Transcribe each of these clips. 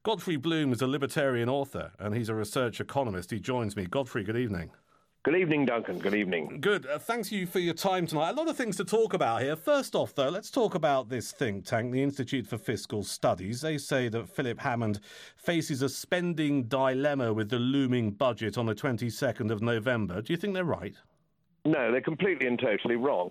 Godfrey Bloom is a libertarian author and he's a research economist. He joins me. Godfrey, good evening. Good evening, Duncan. Good evening. Good. Thanks you for your time tonight. A lot of things to talk about here. First off, though, let's talk about this think tank, the Institute for Fiscal Studies. They say that Philip Hammond faces a spending dilemma with the looming budget on the 22nd of November. Do you think they're right? No, they're completely and totally wrong.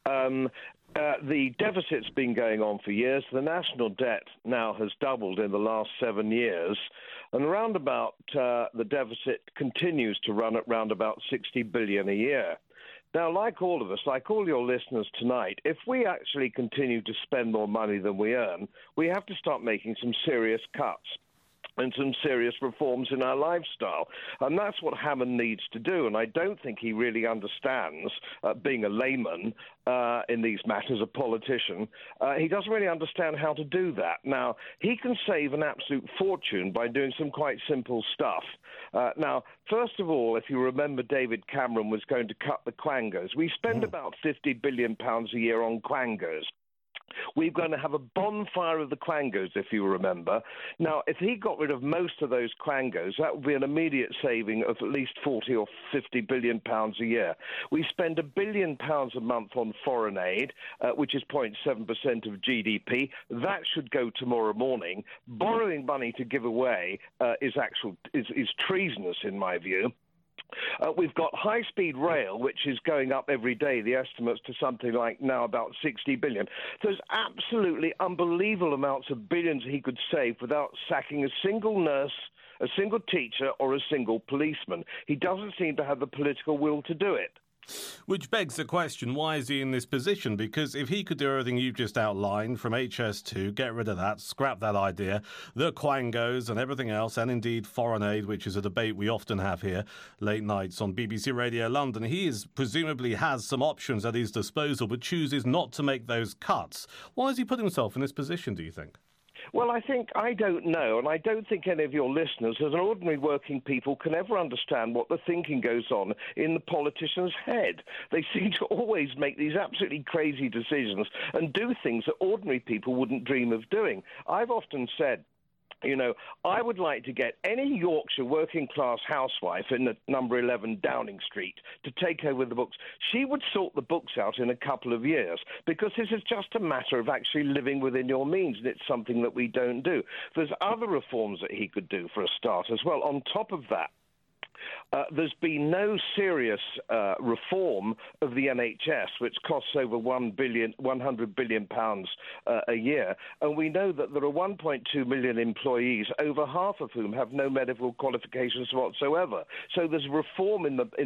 The deficit's been going on for years. The national debt now has doubled in the last 7 years. And around about the deficit continues to run at round about 60 billion a year. Now, like all of us, like all your listeners tonight, if we actually continue to spend more money than we earn, we have to start making some serious cuts and some serious reforms in our lifestyle. And that's what Hammond needs to do. And I don't think he really understands, being a layman in these matters, a politician, he doesn't really understand how to do that. Now, he can save an absolute fortune by doing some quite simple stuff. Now, first of all, if you remember, David Cameron was going to cut the quangos. We spend about £50 billion a year on quangos. We're going to have a bonfire of the quangos, if you remember. Now, if he got rid of most of those quangos, that would be an immediate saving of at least 40 or 50 billion pounds a year. We spend £1 billion a month on foreign aid, which is 0.7% of GDP. That should go tomorrow morning. Borrowing money to give away is treasonous, in my view. We've got high-speed rail, which is going up every day, the estimates to something like now about 60 billion. There's absolutely unbelievable amounts of billions he could save without sacking a single nurse, a single teacher, or a single policeman. He doesn't seem to have the political will to do it. Which begs the question, why is he in this position? Because if he could do everything you've just outlined, from HS2, get rid of that, scrap that idea, the quangos and everything else, and indeed foreign aid, which is a debate we often have here, late nights on BBC Radio London, he presumably has some options at his disposal, but chooses not to make those cuts. Why has he put himself in this position, do you think? Well, I don't know, and I don't think any of your listeners, as an ordinary working people, can ever understand what the thinking goes on in the politician's head. They seem to always make these absolutely crazy decisions and do things that ordinary people wouldn't dream of doing. I've often said, I would like to get any Yorkshire working-class housewife in the number 11 Downing Street to take over the books. She would sort the books out in a couple of years, because this is just a matter of actually living within your means, and it's something that we don't do. There's other reforms that he could do for a start as well. On top of that, there's been no serious reform of the NHS, which costs over £100 billion a year. And we know that there are 1.2 million employees, over half of whom have no medical qualifications whatsoever. So there's reform in the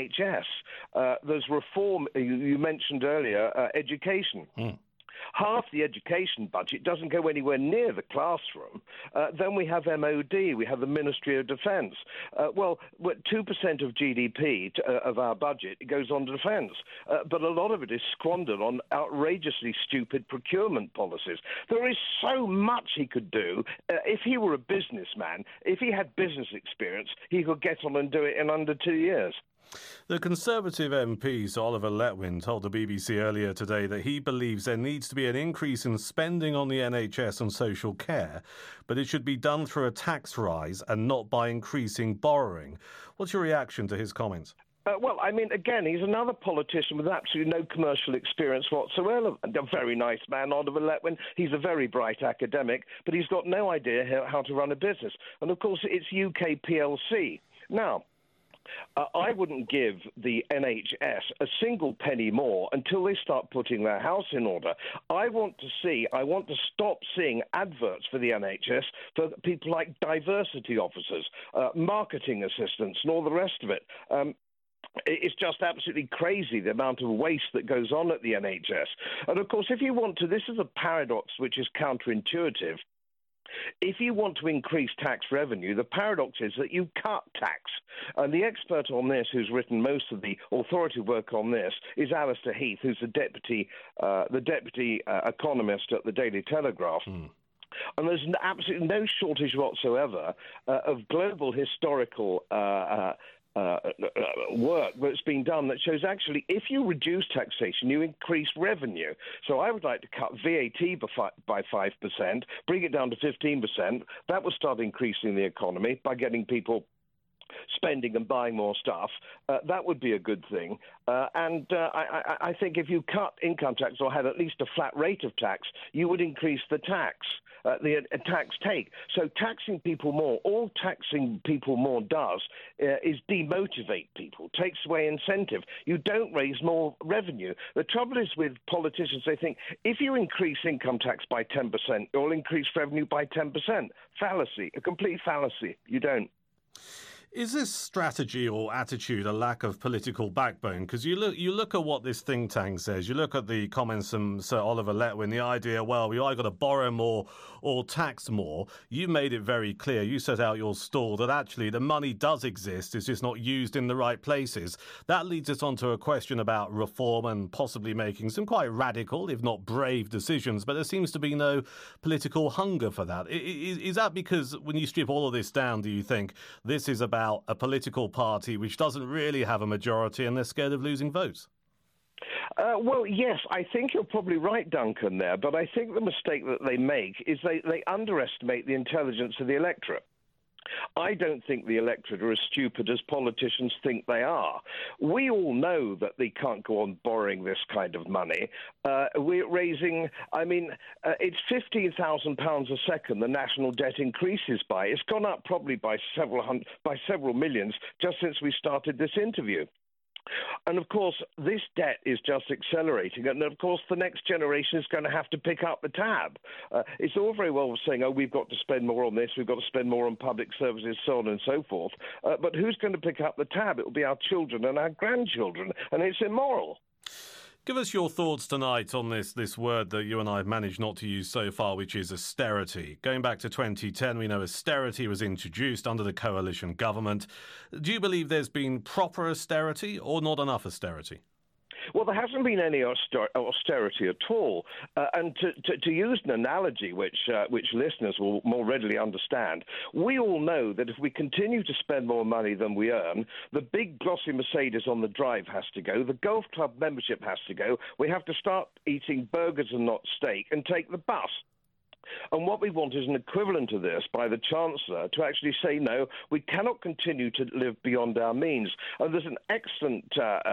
NHS. There's reform, you mentioned earlier, education. Half the education budget doesn't go anywhere near the classroom. Then we have MOD, we have the Ministry of Defence. 2% of GDP of our budget goes on to defence, but a lot of it is squandered on outrageously stupid procurement policies. There is so much he could do. If he were a businessman, if he had business experience, he could get on and do it in under 2 years. The Conservative MP, Sir Oliver Letwin, told the BBC earlier today that he believes there needs to be an increase in spending on the NHS and social care, but it should be done through a tax rise and not by increasing borrowing. What's your reaction to his comments? Again, he's another politician with absolutely no commercial experience whatsoever. A very nice man, Oliver Letwin. He's a very bright academic, but he's got no idea how to run a business. And, of course, it's UK PLC. Now, I wouldn't give the NHS a single penny more until they start putting their house in order. I want to stop seeing adverts for the NHS for people like diversity officers, marketing assistants, and all the rest of it. It's just absolutely crazy, the amount of waste that goes on at the NHS. And, of course, if you want to, this is a paradox which is counterintuitive. If you want to increase tax revenue, the paradox is that you cut tax. And the expert on this, who's written most of the authoritative work on this, is Alistair Heath, who's the deputy economist at the Daily Telegraph. And there's absolutely no shortage whatsoever of global historical work that's been done that shows actually if you reduce taxation, you increase revenue. So I would like to cut VAT by 5%, bring it down to 15%. That will start increasing the economy by getting people spending and buying more stuff. That would be a good thing. I think if you cut income tax or had at least a flat rate of tax, you would increase the tax take. So taxing people more, all taxing people more does is demotivate people, takes away incentive. You don't raise more revenue. The trouble is with politicians, they think if you increase income tax by 10%, you'll increase revenue by 10%. Fallacy, a complete fallacy. You don't. Is this strategy or attitude a lack of political backbone? Because you look at what this think tank says. You look at the comments from Sir Oliver Letwin, the idea, well, we either got to borrow more or tax more. You made it very clear. You set out your stall that actually the money does exist. It's just not used in the right places. That leads us on to a question about reform and possibly making some quite radical, if not brave, decisions. But there seems to be no political hunger for that. Is that because when you strip all of this down, do you think this is about a political party which doesn't really have a majority and they're scared of losing votes? Well, yes, I think you're probably right, Duncan, there. But I think the mistake that they make is they underestimate the intelligence of the electorate. I don't think the electorate are as stupid as politicians think they are. We all know that they can't go on borrowing this kind of money. We're raising, it's £15,000 a second the national debt increases by. It's gone up probably by several millions just since we started this interview. And, of course, this debt is just accelerating. And, of course, the next generation is going to have to pick up the tab. It's all very well saying, oh, we've got to spend more on this, we've got to spend more on public services, so on and so forth. But who's going to pick up the tab? It will be our children and our grandchildren, and it's immoral. Give us your thoughts tonight on this word that you and I have managed not to use so far, which is austerity. Going back to 2010, we know austerity was introduced under the coalition government. Do you believe there's been proper austerity or not enough austerity? Well, there hasn't been any austerity at all. And to use an analogy which listeners will more readily understand, we all know that if we continue to spend more money than we earn, the big glossy Mercedes on the drive has to go, the golf club membership has to go, we have to start eating burgers and not steak and take the bus. And what we want is an equivalent of this by the Chancellor to actually say, no, we cannot continue to live beyond our means. And there's an excellent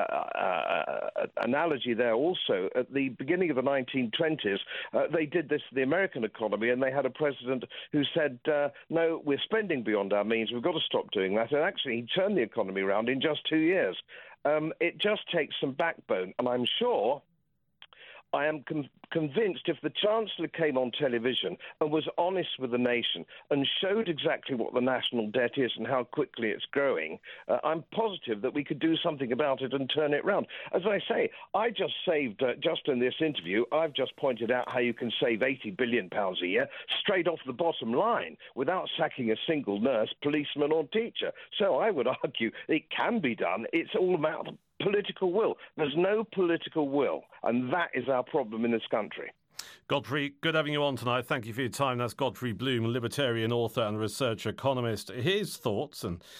analogy there also. At the beginning of the 1920s, they did this to the American economy, and they had a president who said, no, we're spending beyond our means. We've got to stop doing that. And actually, he turned the economy around in just 2 years. It just takes some backbone. And I'm sure I am convinced if the Chancellor came on television and was honest with the nation and showed exactly what the national debt is and how quickly it's growing, I'm positive that we could do something about it and turn it round. As I say, I just saved, just in this interview, I've just pointed out how you can save £80 billion a year straight off the bottom line without sacking a single nurse, policeman or teacher. So I would argue it can be done. It's all about political will. There's no political will, and that is our problem in this country. Godfrey, good having you on tonight. Thank you for your time. That's Godfrey Bloom, libertarian author and research economist. His thoughts and